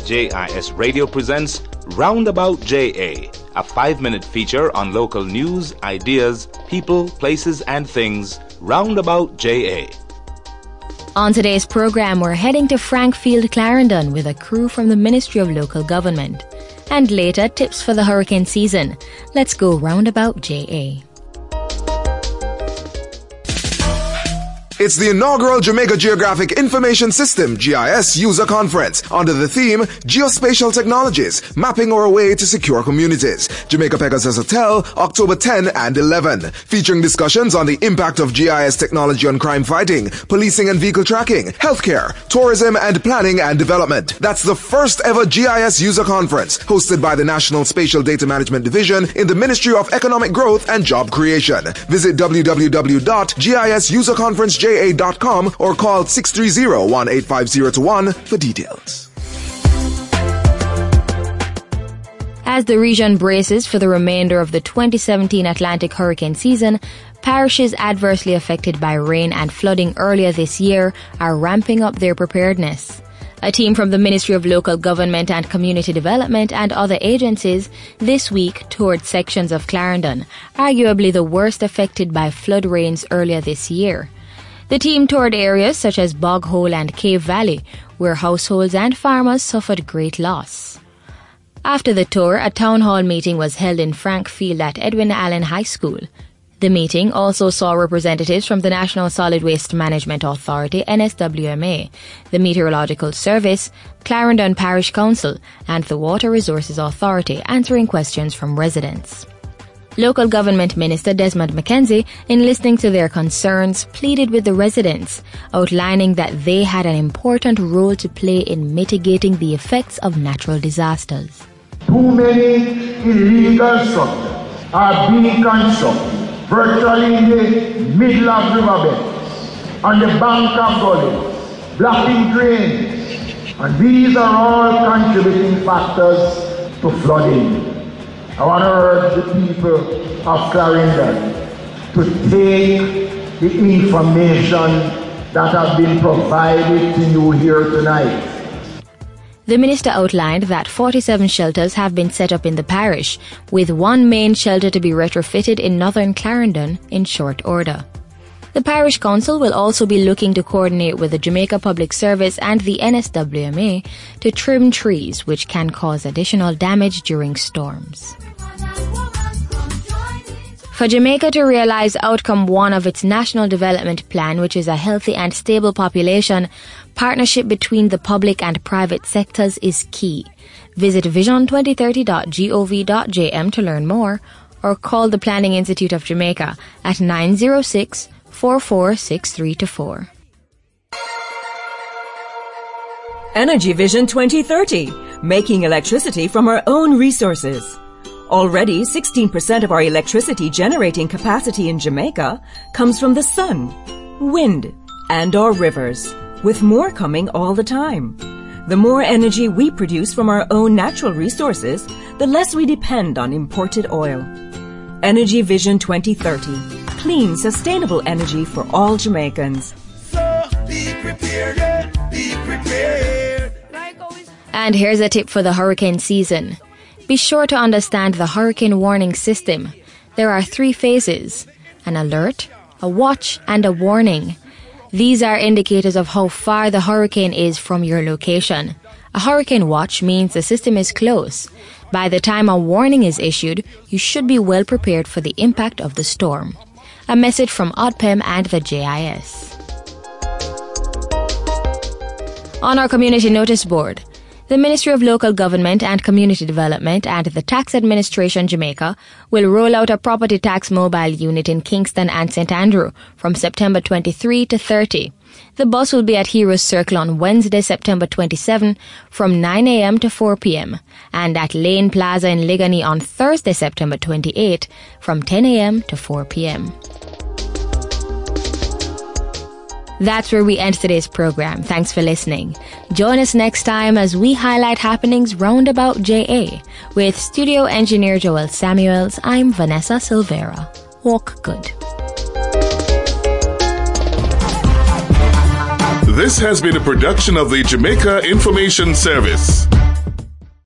JIS Radio presents Roundabout JA, a 5-minute feature on local news, ideas, people, places, and things. Roundabout JA. On today's program, we're heading to Frankfield, Clarendon with a crew from the Ministry of Local Government. And later, tips for the hurricane season. Let's go Roundabout JA. It's the inaugural Jamaica Geographic Information System, GIS, user conference under the theme Geospatial Technologies, Mapping Our Way to Secure Communities. Jamaica Pegasus Hotel, October 10 and 11. Featuring discussions on the impact of GIS technology on crime fighting, policing and vehicle tracking, healthcare, tourism and planning and development. That's the first ever GIS user conference hosted by the National Spatial Data Management Division in the Ministry of Economic Growth and Job Creation. Visit www.gisuserconferencej.com or call 630-18501 for details. As the region braces for the remainder of the 2017 Atlantic hurricane season, parishes adversely affected by rain and flooding earlier this year are ramping up their preparedness. A team from the Ministry of Local Government and Community Development and other agencies this week toured sections of Clarendon, arguably the worst affected by flood rains earlier this year. The team toured areas such as Bog Hole and Cave Valley, where households and farmers suffered great loss. After the tour, a town hall meeting was held in Frankfield at Edwin Allen High School. The meeting also saw representatives from the National Solid Waste Management Authority, NSWMA, the Meteorological Service, Clarendon Parish Council, and the Water Resources Authority answering questions from residents. Local Government Minister Desmond McKenzie, in listening to their concerns, pleaded with the residents, outlining that they had an important role to play in mitigating the effects of natural disasters. Too many illegal structures are being constructed virtually in the middle of riverbeds, on the bank of gullies, blocking drains, and these are all contributing factors to flooding. I want to urge the people of Clarendon to take the information that has been provided to you here tonight. The minister outlined that 47 shelters have been set up in the parish, with one main shelter to be retrofitted in northern Clarendon in short order. The Parish Council will also be looking to coordinate with the Jamaica Public Service and the NSWMA to trim trees which can cause additional damage during storms. For Jamaica to realize Outcome 1 of its National Development Plan, which is a healthy and stable population, partnership between the public and private sectors is key. Visit vision2030.gov.jm to learn more, or call the Planning Institute of Jamaica at 906-446324. Energy Vision 2030, making electricity from our own resources. Already, 16% of our electricity generating capacity in Jamaica comes from the sun, wind, and our rivers, with more coming all the time. The more energy we produce from our own natural resources, the less we depend on imported oil. Energy Vision 2030, clean, sustainable energy for all Jamaicans. So be prepared, be prepared. And here's a tip for the hurricane season. Be sure to understand the hurricane warning system. There are 3 phases: an alert, a watch, and a warning. These are indicators of how far the hurricane is from your location. A hurricane watch means the system is close. By the time a warning is issued, you should be well prepared for the impact of the storm. A message from ODPEM and the JIS. On our community notice board, the Ministry of Local Government and Community Development and the Tax Administration Jamaica will roll out a property tax mobile unit in Kingston and St. Andrew from September 23 to 30. The bus will be at Heroes Circle on Wednesday, September 27 from 9 a.m. to 4 p.m. and at Lane Plaza in Ligani on Thursday, September 28 from 10 a.m. to 4 p.m. That's where we end today's program. Thanks for listening. Join us next time as we highlight happenings roundabout JA. With studio engineer Joel Samuels, I'm Vanessa Silvera. Walk good. This has been a production of the Jamaica Information Service.